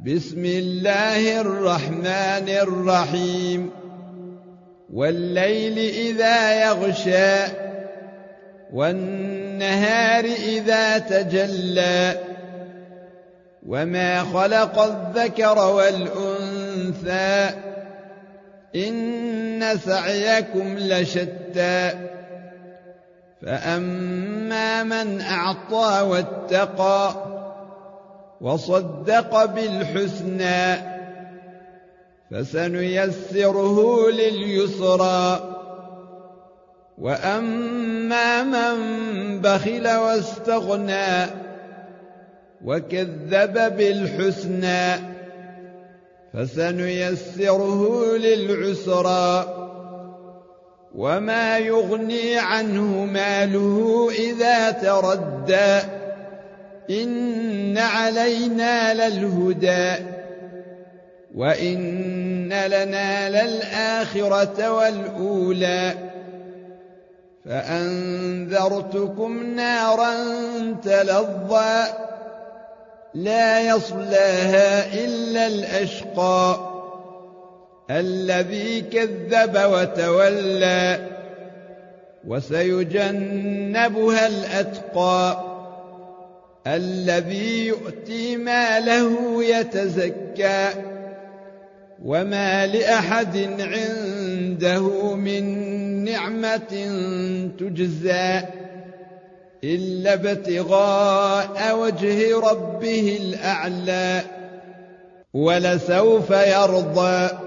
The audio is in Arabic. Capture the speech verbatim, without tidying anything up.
بسم الله الرحمن الرحيم والليل إذا يغشى والنهار إذا تجلى وما خلق الذكر والأنثى إن سعيكم لشتى فأما من أعطى واتقى وصدق بالحسنى فسنيسره لليسرى وأما من بخل واستغنى وكذب بالحسنى فسنيسره للعسرى وما يغني عنه ماله إذا تردى إن علينا للهدى وإن لنا للآخرة والأولى فأنذرتكم نارا تلظى لا يصلاها إلا الأشقى الذي كذب وتولى وسيجنبها الأتقى الذي يؤتي ماله يتزكى وما لأحد عنده من نعمة تجزى إلا ابتغاء وجه ربه الأعلى ولسوف يرضى